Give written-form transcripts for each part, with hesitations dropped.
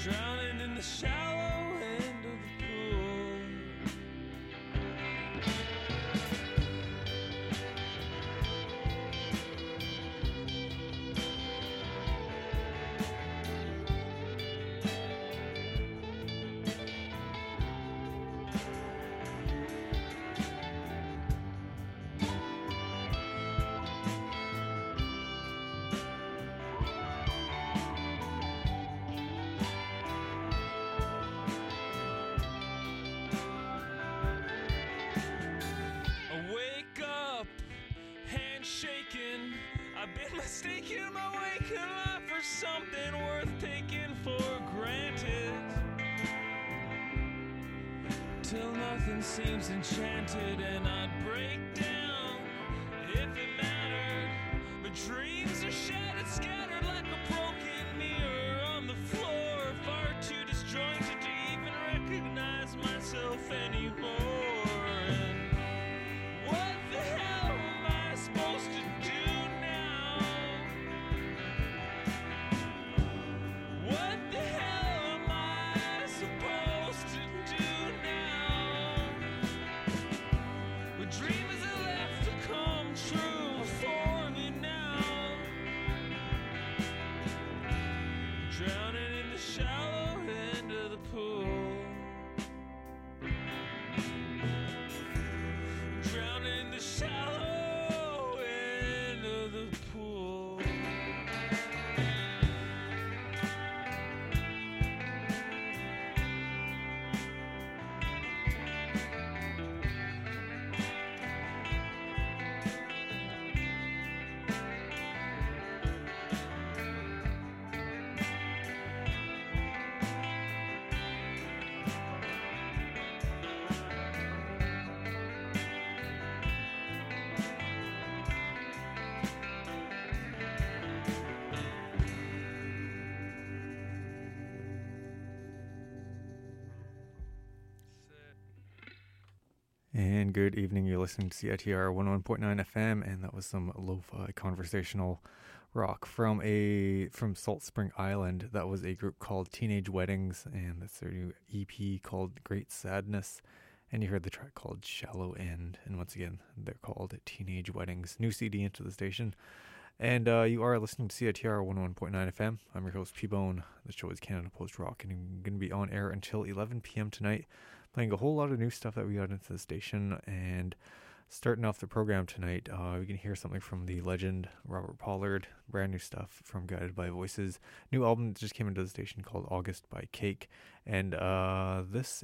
Drowning in the shallow end of the pool. I've been mistaking my waking life for something worth taking for granted, till nothing seems enchanted and I'd break down if it mattered. But dreams are shattered, scattered like a broken mirror on the floor, far too disjointed to even recognize myself anymore. And good evening, you're listening to CITR 101.9 FM, and that was some lo-fi conversational rock from Salt Spring Island. That was a group called Teenage Weddings, and that's their new EP called Great Sadness. And you heard the track called Shallow End, and once again, they're called Teenage Weddings. New CD into the station. And you are listening to CITR 101.9 FM. I'm your host, P-Bone. The show is Canada Post Rock, and I'm going to be on air until 11 p.m. tonight, playing a whole lot of new stuff that we got into the station. And starting off the program tonight, we can hear something from the legend Robert Pollard, brand new stuff from Guided by Voices. New album that just came into the station called August by Cake. And this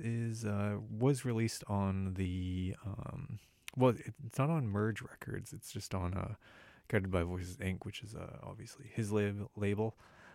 was released on the, it's not on Merge Records, it's just on Guided by Voices Inc., which is obviously his label.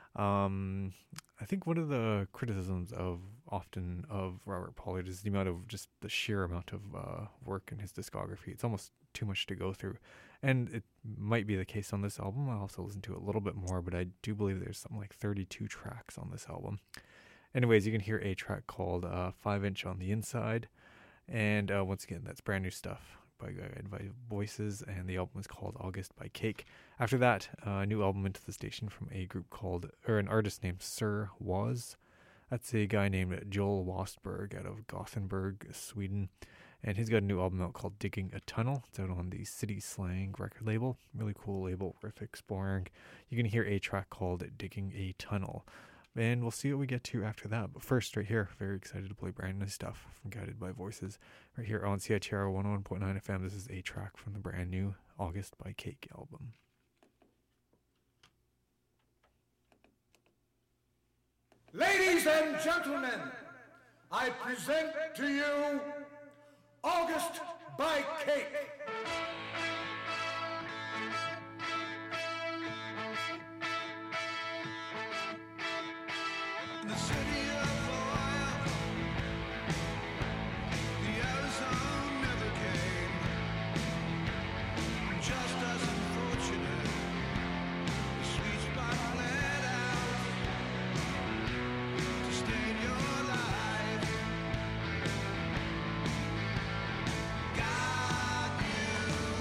I think one of the criticisms of Robert Pollard is the amount of just the sheer amount of work in his discography. It's almost too much to go through, and it might be the case on this album. I'll also listen to it a little bit more, but I do believe there's something like 32 tracks on this album. Anyways, you can hear a track called 5-inch on the Inside, and once again, that's brand new stuff by Guided by Voices, and the album is called August by Cake. After that, a new album into the station from an artist named Sir Was. That's a guy named Joel Wastberg out of Gothenburg, Sweden, and he's got a new album out called Digging a Tunnel. It's out on the City Slang record label. Really cool label, worth exploring. You can hear a track called Digging a Tunnel. And we'll see what we get to after that. But first, right here, very excited to play brand new stuff from Guided by Voices. Right here on CITR 101.9 FM, this is a track from the brand new August by Cake album. Ladies and gentlemen, I present to you August by Cake. The city of oil, the ozone never came, just as unfortunate, the sweet spot bled out to stain your life. God, you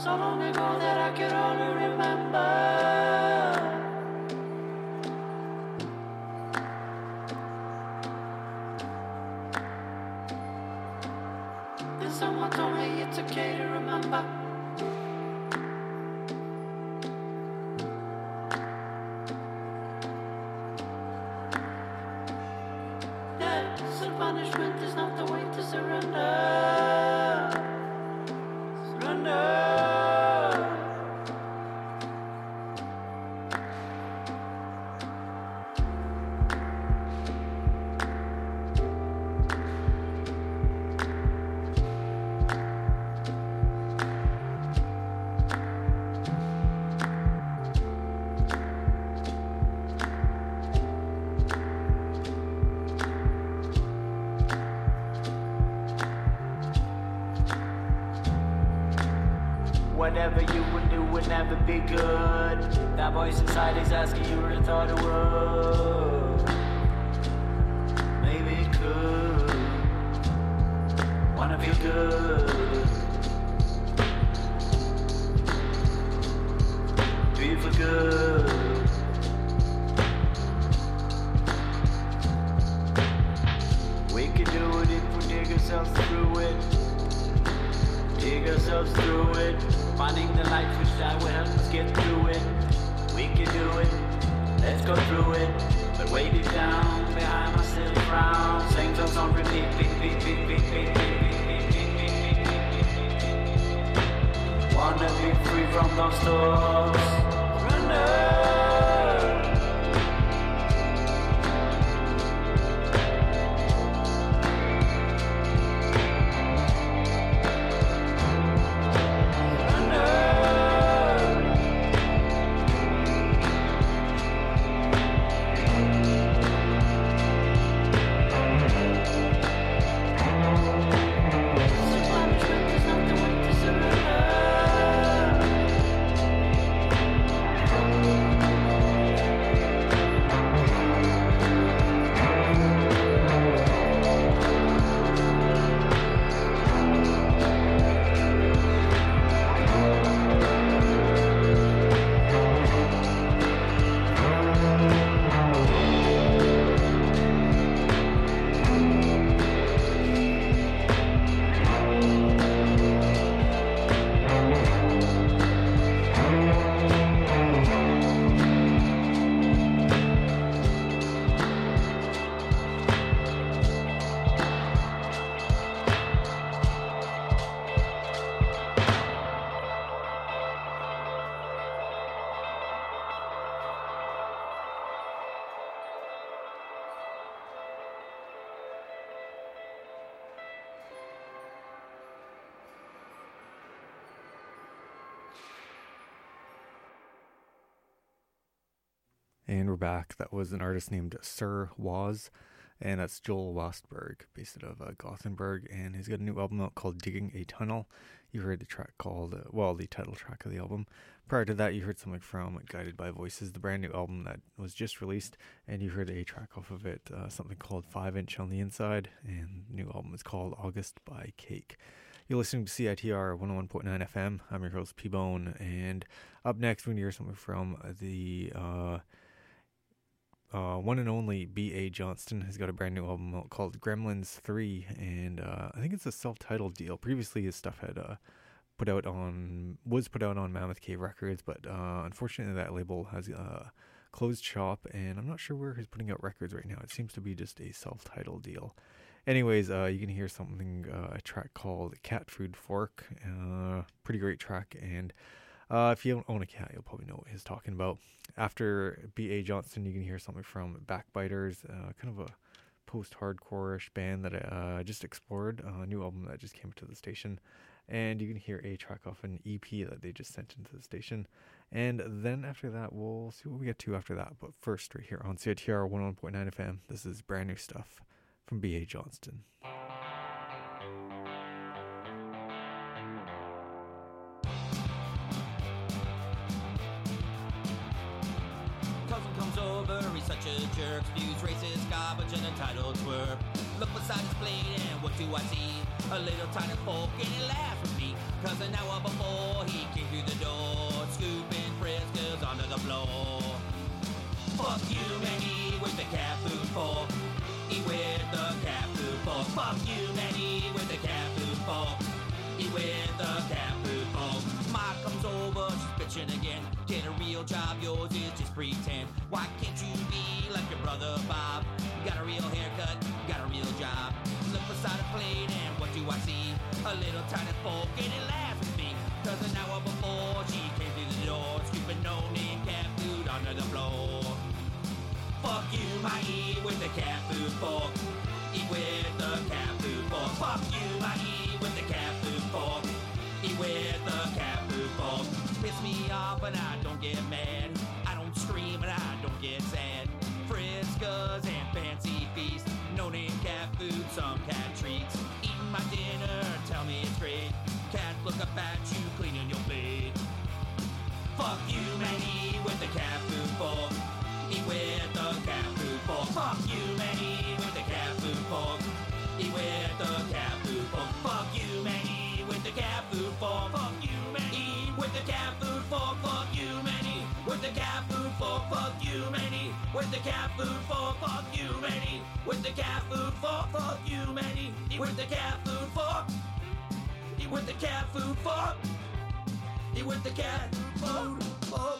So long ago that I can only remember. And someone told me it's okay to remember. Yeah, so punishment is not the way to surrender. Surrender. Whatever you would do would never be good. That voice inside is asking you really thought it would. Maybe it could. Wanna feel good. Do you feel good? We can do it if we dig ourselves through it. Dig ourselves through it. Finding the light which that will help us get through it. We can do it, let's go through it. But weight it down behind my silly frown. Sing those on repeat, beat, beat, beat, beat, beat, beat, beat, beat. Wanna be free from those thoughts. Surrender. And we're back. That was an artist named Sir Woz, and that's Joel Wastberg, based out of Gothenburg, and he's got a new album out called Digging a Tunnel. You heard the track called, the title track of the album. Prior to that, you heard something from Guided by Voices, the brand new album that was just released, and you heard a track off of it, something called 5-Inch on the Inside, and the new album is called August by Cake. You're listening to CITR 101.9 FM. I'm your host, P-Bone, and up next, we're going to hear something from the one and only B.A. Johnston. Has got a brand new album out called Gremlins 3, and I think it's a self-titled deal. Previously, his stuff had was put out on Mammoth Cave Records, but unfortunately that label has closed shop, and I'm not sure where he's putting out records right now. It seems to be just a self-titled deal. Anyways, you can hear something, a track called Cat Food Fork. Pretty great track, and if you don't own a cat, you'll probably know what he's talking about. After B.A. Johnston, you can hear something from Backbiters, kind of a post-hardcore-ish band that I just explored, a new album that just came to the station. And you can hear a track off an EP that they just sent into the station. And then after that, we'll see what we get to after that. But first, right here on CITR 101.9 FM, this is brand new stuff from B.A. Johnston. Cousin comes over, he's such a jerk, spews racist garbage and entitled twerp. Look beside his plate and what do I see? A little tiny fork and he laughs at me. Cause an hour before he came through the door, scooping friskers onto the floor. Fuck you, Manny, with the cat food fork. Eat with the cat food fork. Fuck you, Manny, with the cat food fork. Eat with the cat food fork. Ma comes over, she's bitching again. Get a real job, yours is just pretend. Why can't you be like your brother Bob? You got a real haircut, you got a real job. Look beside a plate and what do I see? A little tiny fork and it laughs at me. Cause an hour before she came through the door, scooping no name cat food under the floor. Fuck you, my eat with the cat food fork. Eat with the cat food fork. Fuck you, my eat with the cat food fork. Eat with the cat food fork. Piss me off but I don't get mad. I don't scream and I don't get sad. Friskas and fancy feast. No name cat food, some cat treats. Eating my dinner, tell me it's great. Cats look up at you, cleaning your plate. Fuck you, man, eat with the cat food fork. Eat with the cat food fork. Fuck you, man, eat with the cat food fork. Eat with the cat food fork. Fuck you, man, eat with the cat food fork. Fuck you, man, eat with the cat food fork. Fuck you, man, eat with the cat food fork. Fuck you, man, eat with the cat food fork. Fuck you, man, eat with the cat food fork. Fuck you, man, eat with the cat food fork. Eat with the cat food fork. Eat with the cat food fork.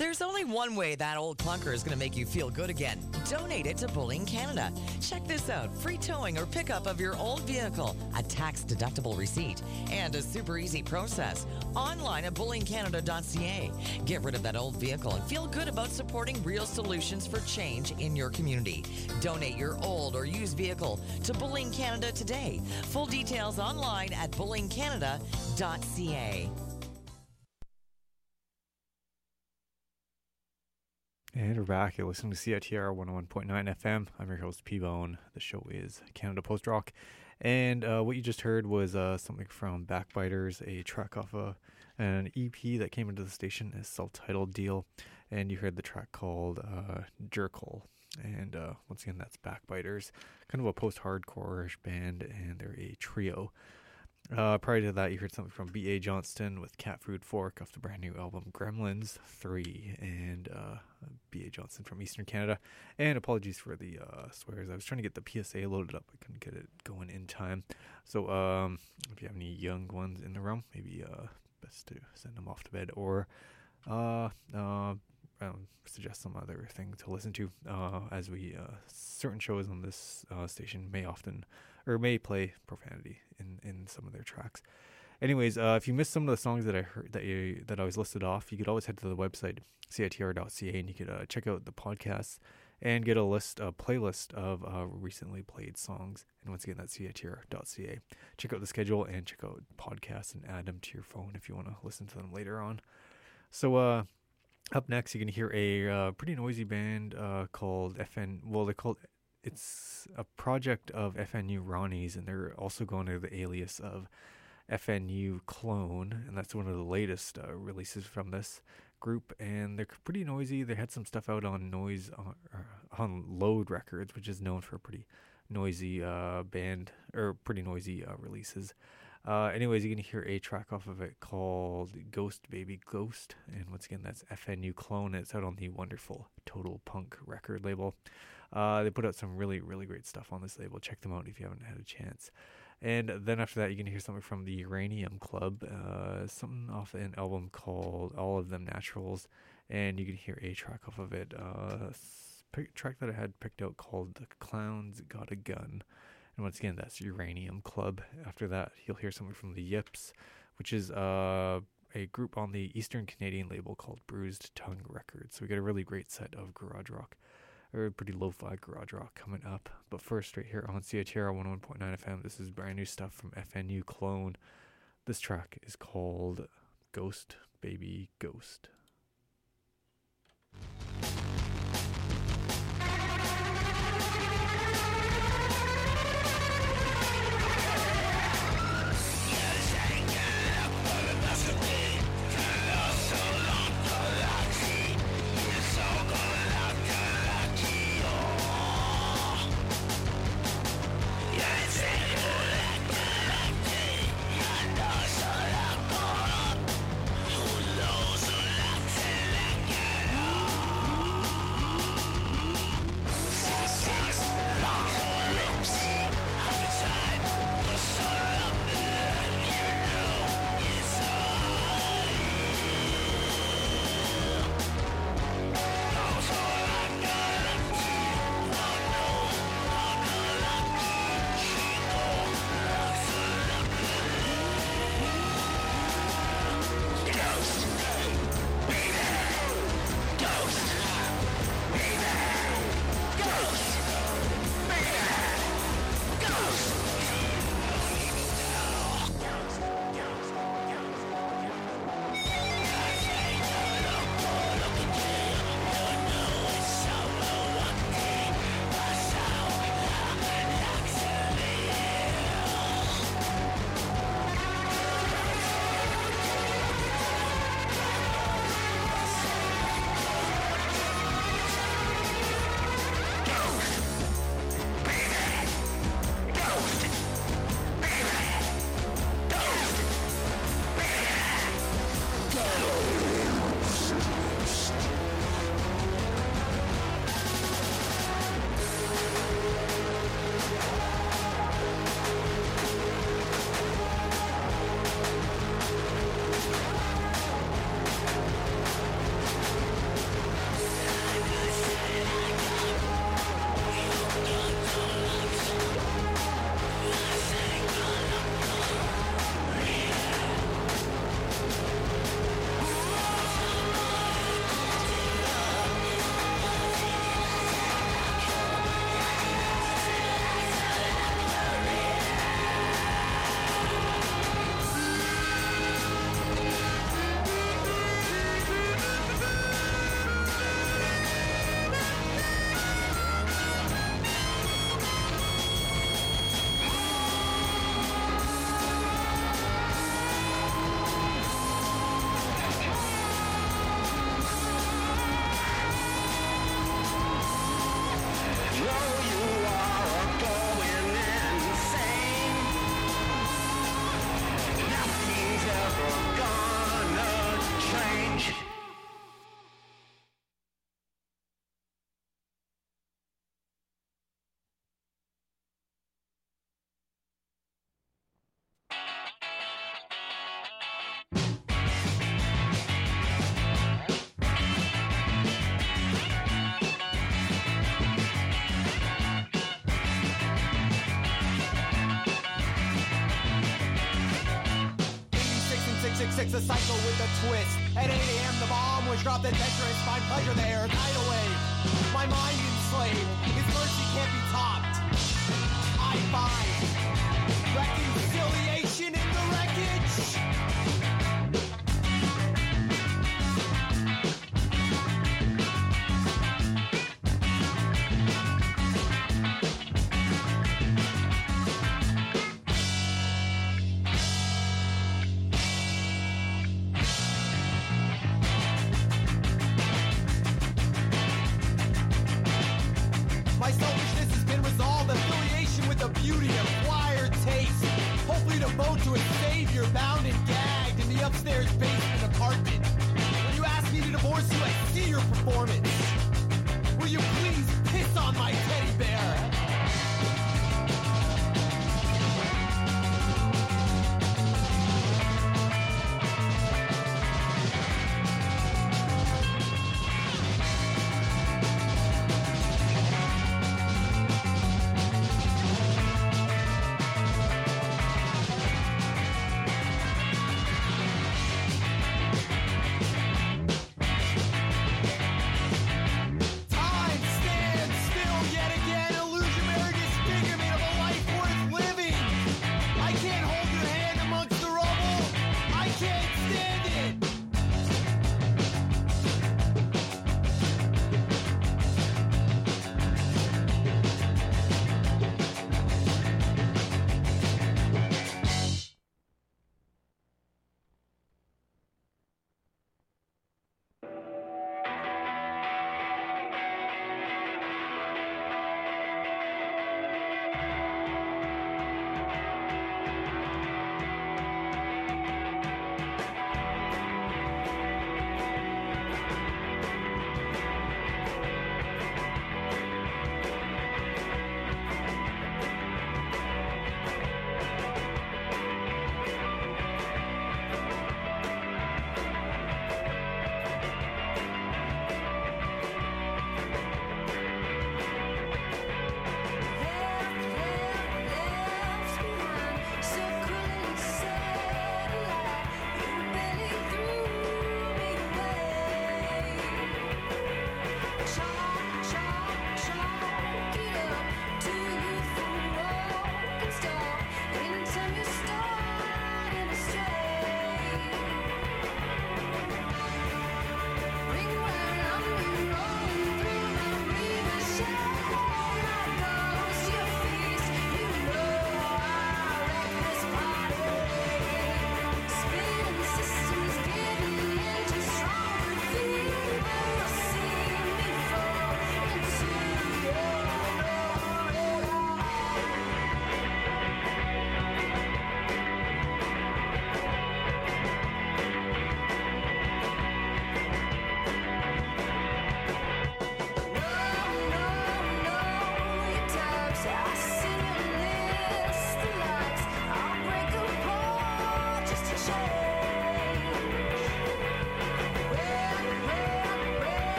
There's only one way that old clunker is going to make you feel good again. Donate it to Bullying Canada. Check this out. Free towing or pickup of your old vehicle, a tax-deductible receipt, and a super easy process. Online at bullyingcanada.ca. Get rid of that old vehicle and feel good about supporting real solutions for change in your community. Donate your old or used vehicle to Bullying Canada today. Full details online at bullyingcanada.ca. And we're back. You're listening to CITR 101.9 FM. I'm your host, P-Bone. The show is Canada Post Rock. And what you just heard was something from Backbiters, a track off an EP that came into the station, a self-titled deal. And you heard the track called Jerkle. And once again, that's Backbiters, kind of a post-hardcore band, and they're a trio. Prior to that, you heard something from B.A. Johnston with Cat Food Fork off the brand new album Gremlins 3, and B.A. Johnston from Eastern Canada. And apologies for the swears. I was trying to get the PSA loaded up. I couldn't get it going in time. So if you have any young ones in the room, maybe best to send them off to bed, or suggest some other thing to listen to, as we certain shows on this station may play profanity in some of their tracks. Anyways, if you missed some of the songs that I heard that I was listed off, you could always head to the website citr.ca, and you could check out the podcasts and get a playlist of recently played songs. And once again, that's citr.ca. Check out the schedule and check out podcasts and add them to your phone if you want to listen to them later on. So up next, you're going to hear a pretty noisy band called FN. Well, it's a project of FNU Ronnies, and they're also going under the alias of FNU Clone, and that's one of the latest releases from this group. And they're pretty noisy. They had some stuff out on on Load Records, which is known for a pretty noisy band, or pretty noisy releases. Anyways, you're going to hear a track off of it called Ghost Baby Ghost. And once again, that's FNU Clone. It's out on the wonderful Total Punk record label. They put out some really, really great stuff on this label. Check them out if you haven't had a chance. And then after that, you're going to hear something from the Uranium Club, something off an album called All of Them Naturals. And you can hear a track off of it, track that I had picked out called The Clowns Got a Gun. And once again, that's Uranium Club. After that, you'll hear something from the Yips, which is a group on the Eastern Canadian label called Bruised Tongue Records. So we got a really great set of garage rock, or pretty lo-fi garage rock coming up. But first, right here on CITR 101.9 FM, this is brand new stuff from FNU Clone. This track is called Ghost Baby Ghost. Who knows? 6 a cycle with a twist. At 8 a.m. the bomb was dropped. Adventurous find pleasure there. Tidal wave, my mind enslaved. His mercy can't be topped. I find reconciliation in the wreckage. My selfishness has been resolved. Affiliation with the beauty, acquired taste. Hopefully devote to a savior bound and gagged in the upstairs basement apartment. When you ask me to divorce you, I see your performance. Will you please piss on my teddy bear?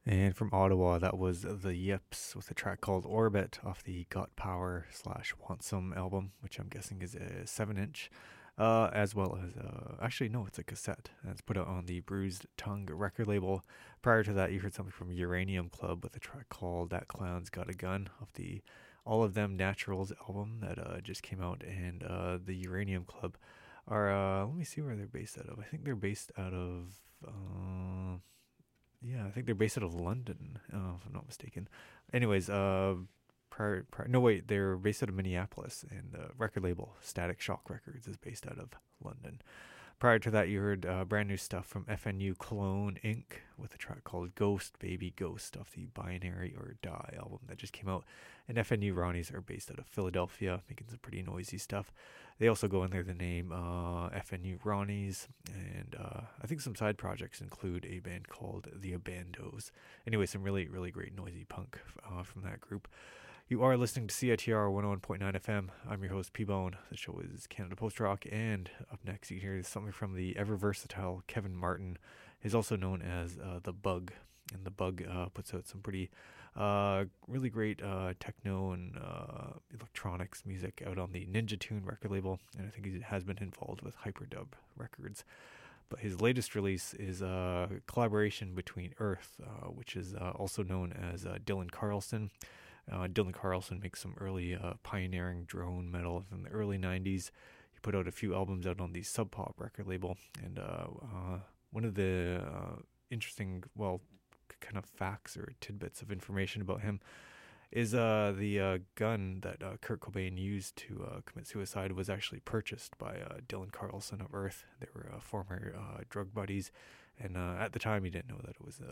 And from Ottawa, that was the Yips with a track called Orbit off the Got Power / Want Some album, which I'm guessing is a 7-inch, as well as, actually, no, it's a cassette. And it's put out on the Bruised Tongue record label. Prior to that, you heard something from Uranium Club with a track called That Clown's Got a Gun off the All of Them Naturals album that just came out. And the Uranium Club are, let me see where they're based out of. I think they're based out of... yeah, I think they're based out of London, if I'm not mistaken. Anyways, they're based out of Minneapolis, and the record label Static Shock Records is based out of London. Prior to that, you heard brand new stuff from FNU Cologne Inc. with a track called Ghost Baby Ghost off the Binary or Die album that just came out. And FNU Ronnies are based out of Philadelphia, making some pretty noisy stuff. They also go under the name FNU Ronnies, and I think some side projects include a band called The Abandos. Anyway, some really, really great noisy punk from that group. You are listening to CITR 101.9 FM. I'm your host, P-Bone. The show is Canada Post Rock, and up next you can hear something from the ever-versatile Kevin Martin. He's also known as The Bug, and The Bug puts out some pretty really great techno and electronics music out on the Ninja Tune record label, and I think he has been involved with Hyperdub Records. But his latest release is a collaboration between Earth, which is also known as Dylan Carlson. Dylan Carlson makes some early pioneering drone metal from the early 90s. He put out a few albums out on the Sub Pop record label, and one of the interesting, kind of facts or tidbits of information about him is the gun that Kurt Cobain used to commit suicide was actually purchased by Dylan Carlson of Earth. They were former drug buddies, and at the time he didn't know that it was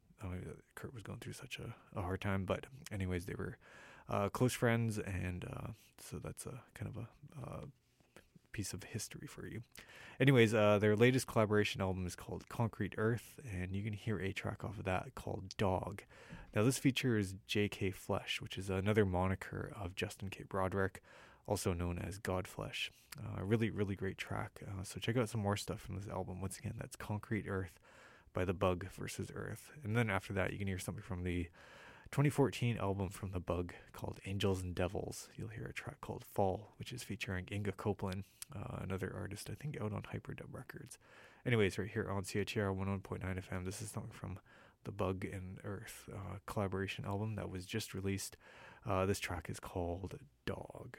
Kurt was going through such a hard time. But anyways, they were close friends, and so that's a kind of a piece of history for you. Anyways, their latest collaboration album is called Concrete Earth, and you can hear a track off of that called Dog. Now this features J.K. Flesh, which is another moniker of Justin K. Broderick, also known as Godflesh. Really, really great track. So check out some more stuff from this album. Once again, that's Concrete Earth by The Bug versus Earth. And then after that, you can hear something from the 2014 album from The Bug called Angels and Devils. You'll hear a track called Fall, which is featuring Inga Copeland, another artist, I think, out on Hyperdub Records. Anyways, right here on CITR 101.9 FM, this is something from The Bug and Earth collaboration album that was just released. This track is called Dog.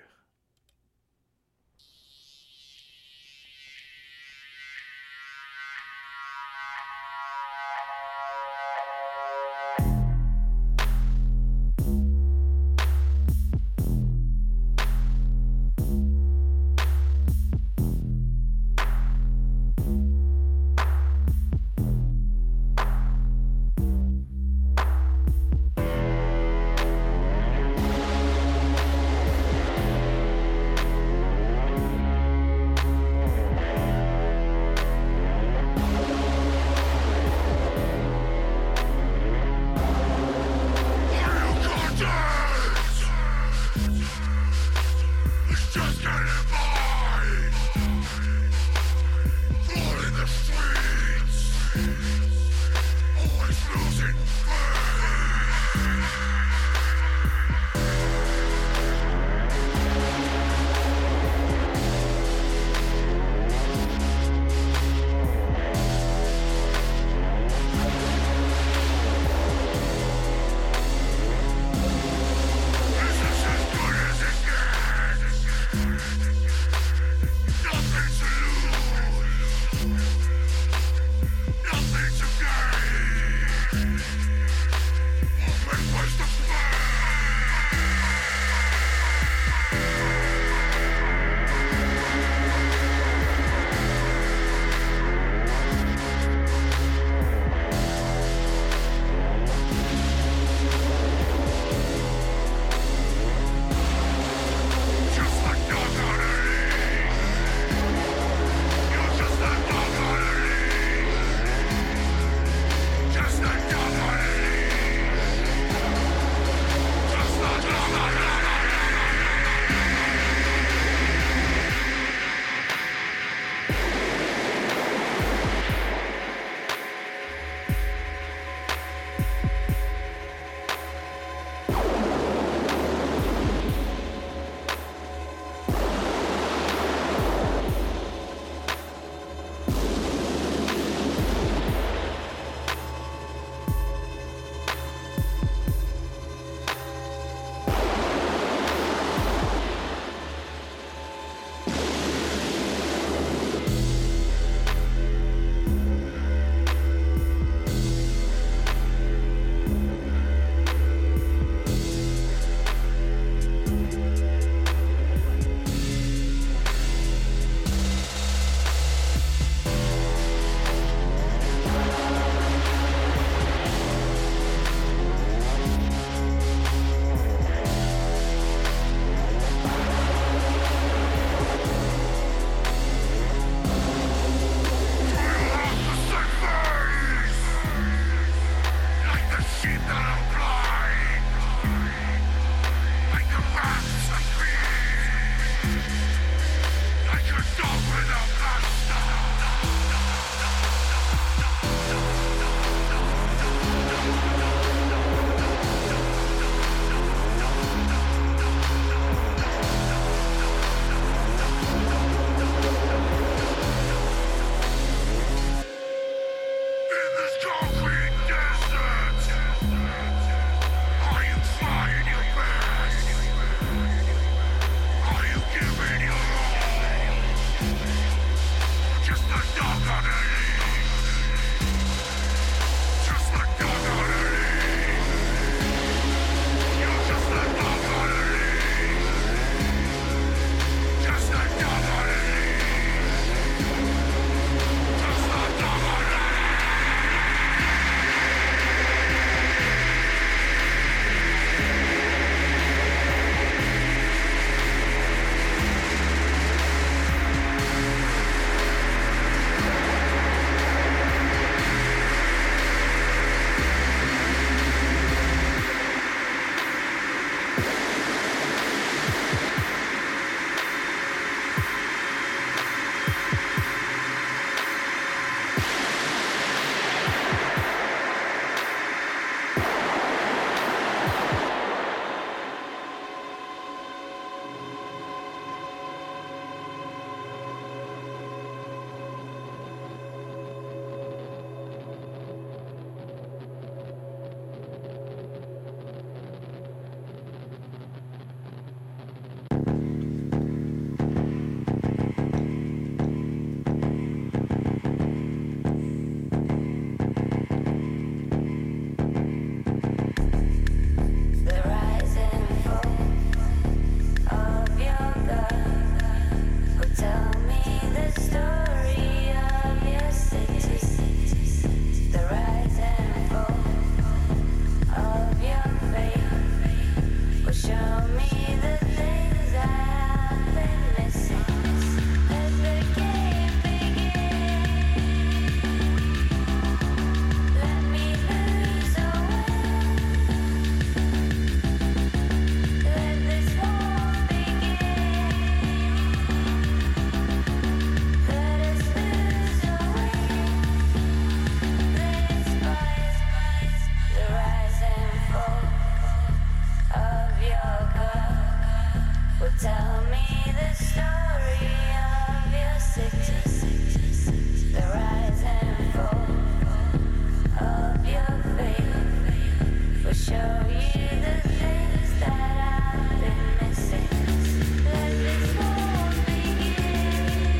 Tell me the story of your city, the rise and fall of your faith. Will show you the things that I've been missing. Let this war begin.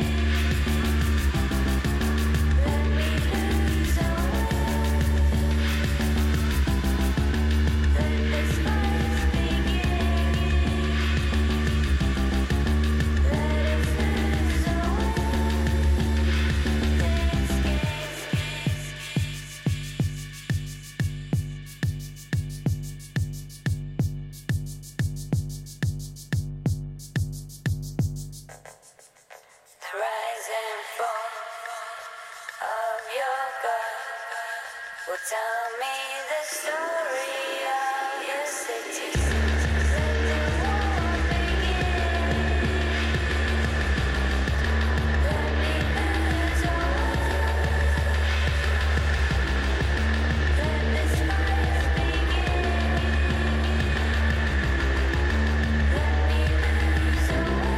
Let me lose away. Let this fight begin. Let us lose away. The rise and fall of your God will tell me the story of your city. Let the war begin. Let me lose away. Let this fight begin. Let me lose away.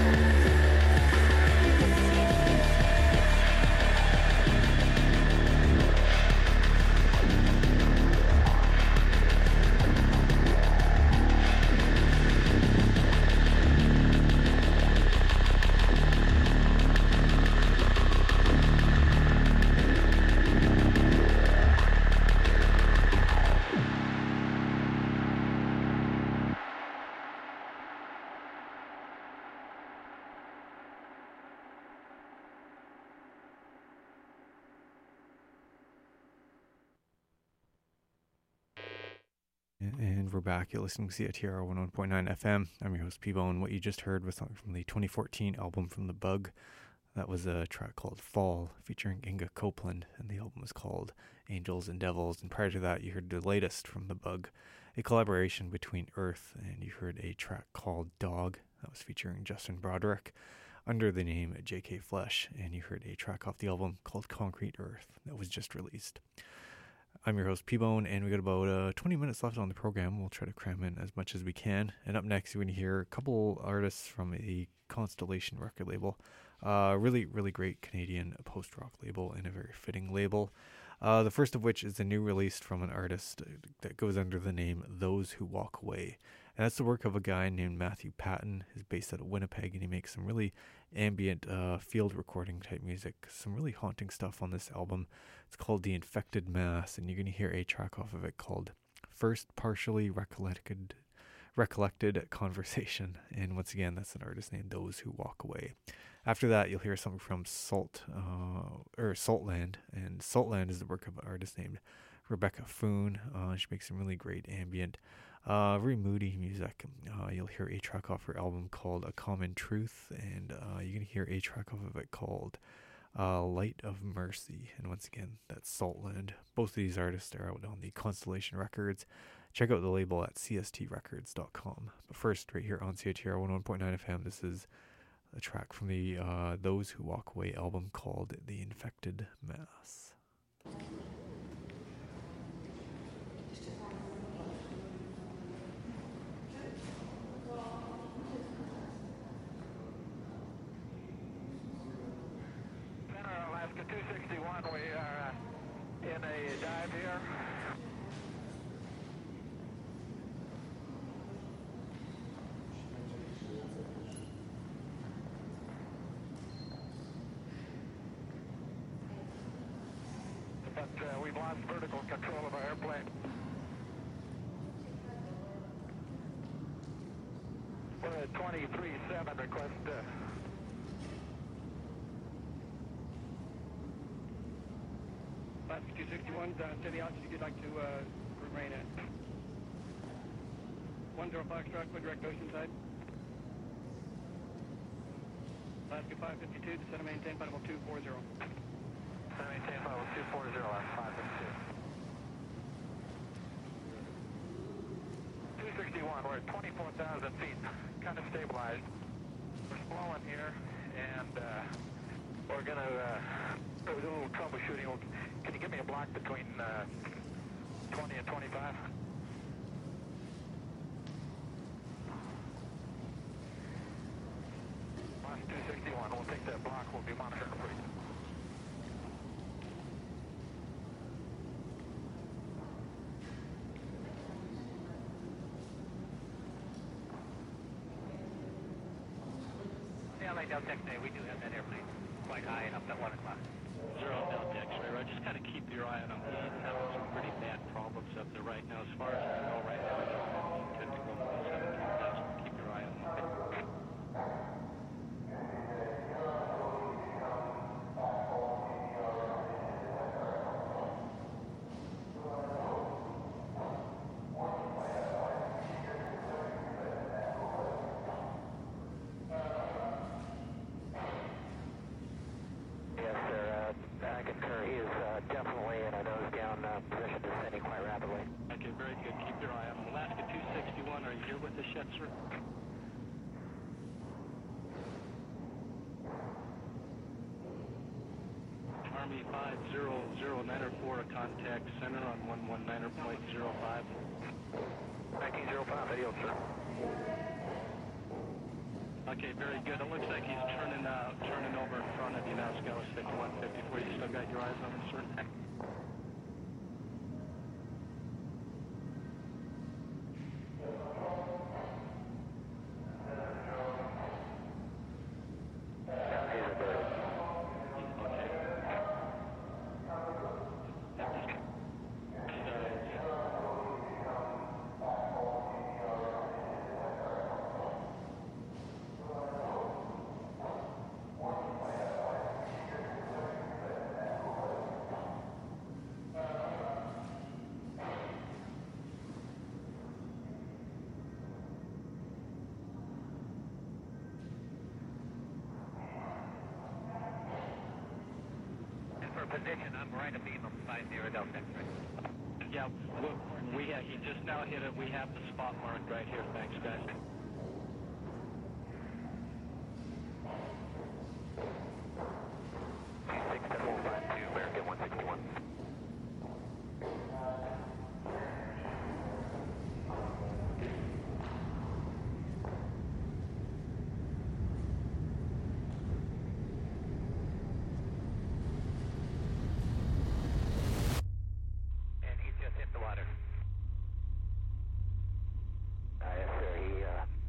And we're back. You're listening to CITR 101.9 FM. I'm your host, P-Bone. What you just heard was something from the 2014 album From the Bug. That was a track called Fall, featuring Inga Copeland, and the album was called Angels and Devils. And prior to that, you heard the latest from the Bug, a collaboration between Earth, and you heard a track called Dog. That was featuring Justin Broderick under the name J.K. Flesh, and you heard a track off the album called Concrete Earth that was just released. I'm your host, P-Bone, and we got about 20 minutes left on the program. We'll try to cram in as much as we can. And up next, you're going to hear a couple artists from a Constellation record label. Really, really great Canadian post-rock label and a very fitting label. The first of which is a new release from an artist that goes under the name Those Who Walk Away. And that's the work of a guy named Matthew Patton. He's based out of Winnipeg, and he makes some really ambient field recording type music. Some really haunting stuff on this album. It's called The Infected Mass, and you're going to hear a track off of it called First Partially Recollected Conversation. And once again, that's an artist named Those Who Walk Away. After that, you'll hear something from Saltland, and Saltland is the work of an artist named Rebecca Foon. She makes some really great ambient, very moody music. You'll hear a track off her album called A Common Truth, and you're going to hear a track off of it called Light of Mercy. And once again, that's Saltland. Both of these artists are out on the Constellation Records. Check out the label at cstrecords.com. But first, right here on CITR 101.9 FM, this is a track from the Those Who Walk Away album called The Infected Mass. Alaska 261, we are in a dive here. But we've lost vertical control of our airplane. We're at 23.7, request Alaska 261, to the altitude you'd like to remain at. 10 Foxtrot, clear direct oceanside. Alaska 552, descend and maintain final 240. Descend and maintain final 240, Alaska 552. 261, we're at 24,000 feet, kind of stabilized. We're slowing here, and we're going to do a little troubleshooting. Can you give me a block between 20 and 25? 261. We'll take that block. We'll be monitoring for you. Yeah, LA Delta X-ray, we do have that airplane quite high and up at 1 o'clock. 0 Delta X-ray, right? Just kind of keep your eye on him. He's having some pretty bad problems up there right now. As far as I know right now, he's 10 to go 17,000. Keep your eye on him. Yes, sir. I concur. He is definitely in a nose-down position, descending quite rapidly. Okay, very good. Keep your eye on him. Alaska 261, are you here with us yet, sir? Army 500904, contact center on 119.05. 1905, video, sir. Okay, very good. It looks like he's turning over in front of you now, Scala 6154. You still got your eyes on him, sir? Position, I'm right abeam him, 50 Delta X-ray. Yeah, he just now hit it. We have the spot marked right here. Thanks, guys. American 161. And he's just hit the water. Yes, sir.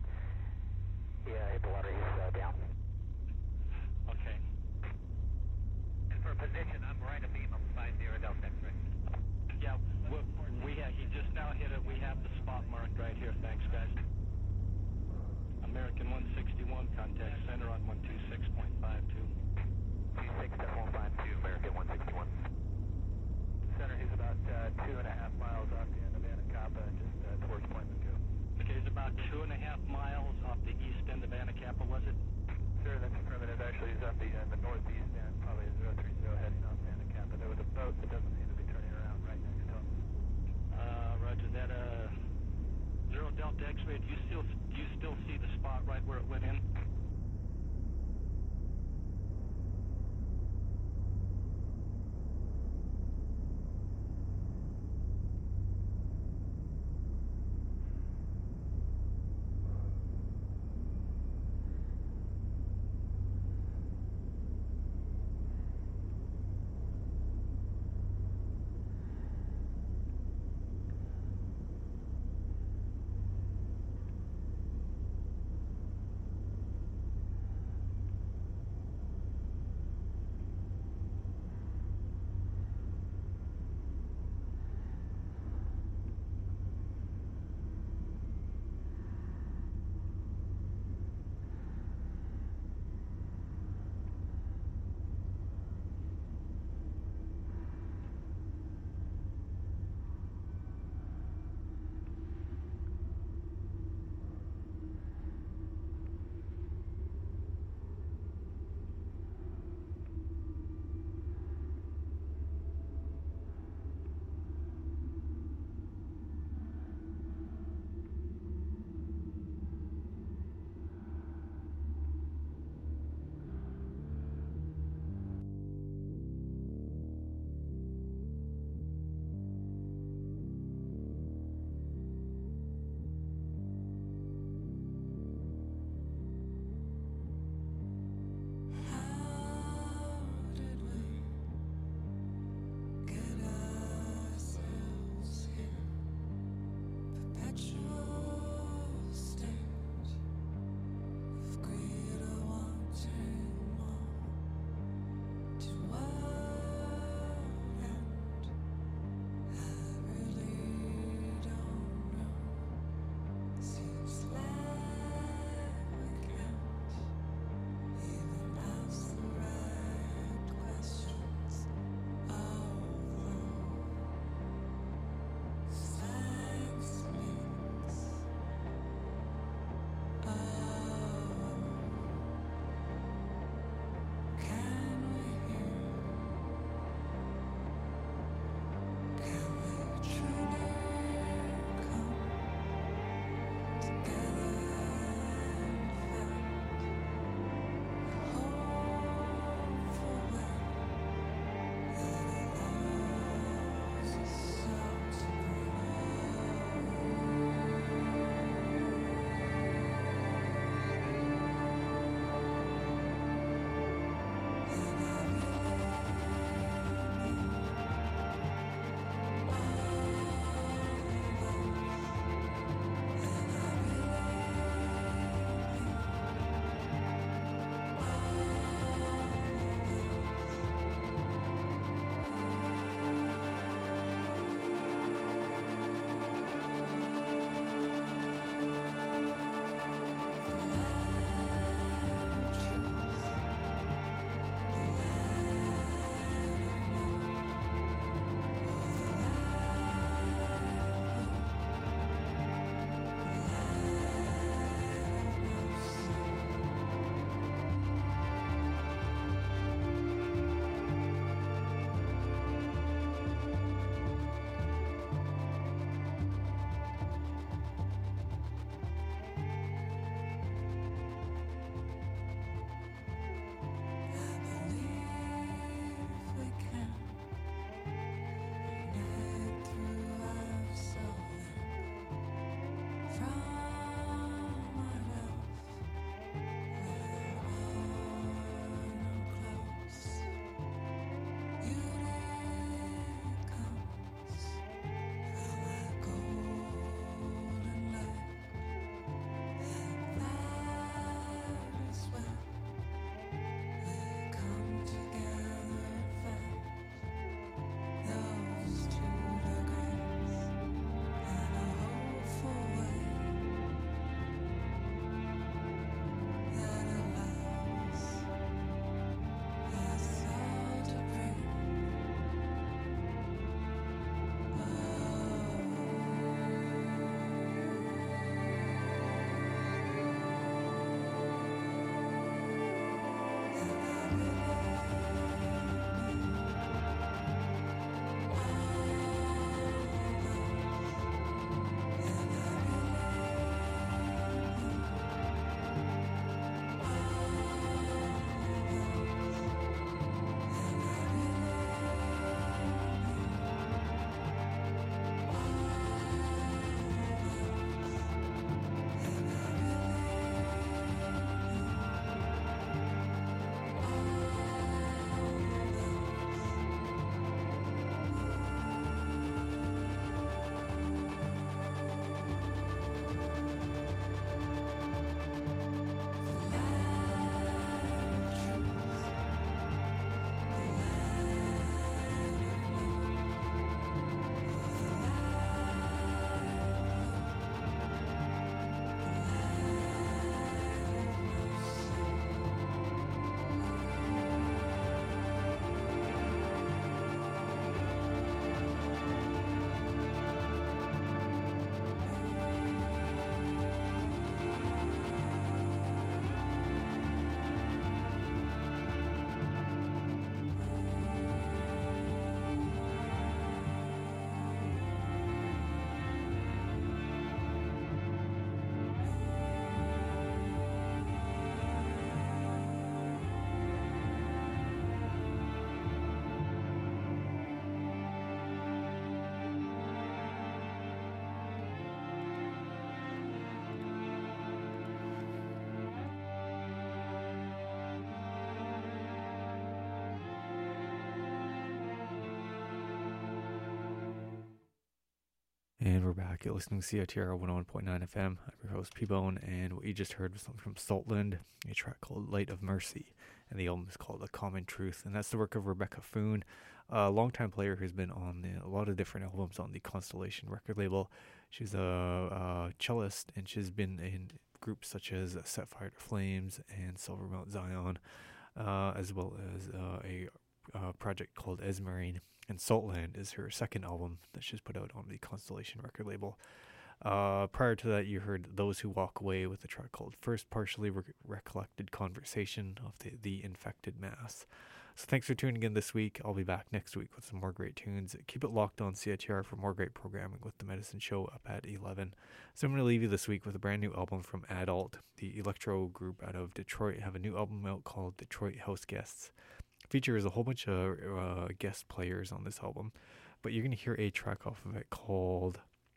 And we're back. You're listening to CITR 101.9 FM. I'm your host, P-Bone, and what you just heard was something from Saltland, a track called Light of Mercy, and the album is called A Common Truth, and that's the work of Rebecca Foon, a longtime player who's been on a lot of different albums on the Constellation record label. She's a cellist, and she's been in groups such as Set Fire to Flames and Silver Mount Zion, as well as a project called Esmerine. And Saltland is her second album that she's put out on the Constellation record label. Prior to that, you heard Those Who Walk Away with a track called First Partially Recollected Conversation of the Infected Mass. So thanks for tuning in this week. I'll be back next week with some more great tunes. Keep it locked on CITR for more great programming with The Medicine Show up at 11. So I'm going to leave you this week with a brand new album from Adult. The electro group out of Detroit have a new album out called Detroit House Guests. Features a whole bunch of guest players on this album, but you're going to hear a track off of it called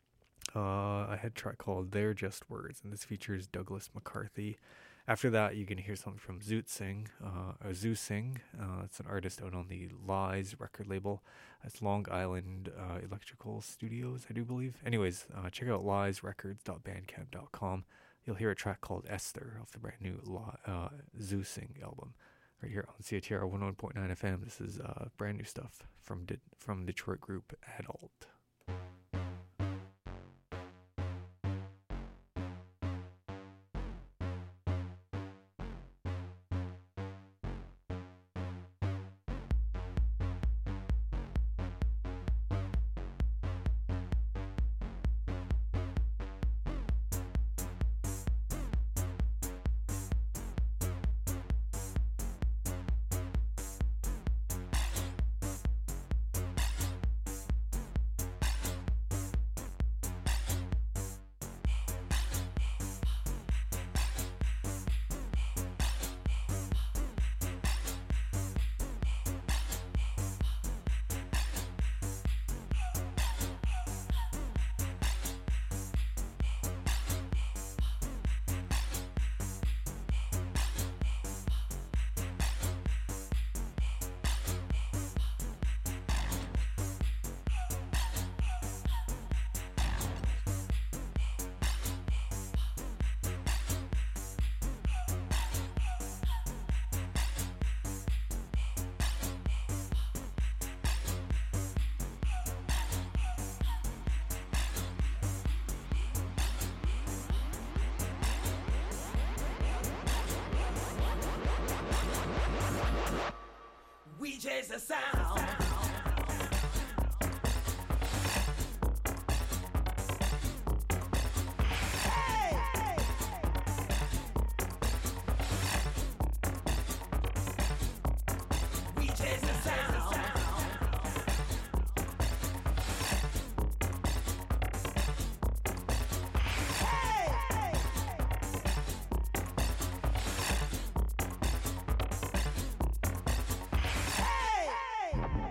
They're Just Words, and this features Douglas McCarthy. After that, you're going to hear something from Zoo Sing. It's an artist out on the Lies record label. It's Long Island Electrical Studios, I do believe. Anyways, check out liesrecords.bandcamp.com. You'll hear a track called Esther off the brand new Zoo Sing album. Right here on CITR 101.9 FM. This is brand new stuff from Detroit group Adult. We chase the sound. We chase the sound. Hey!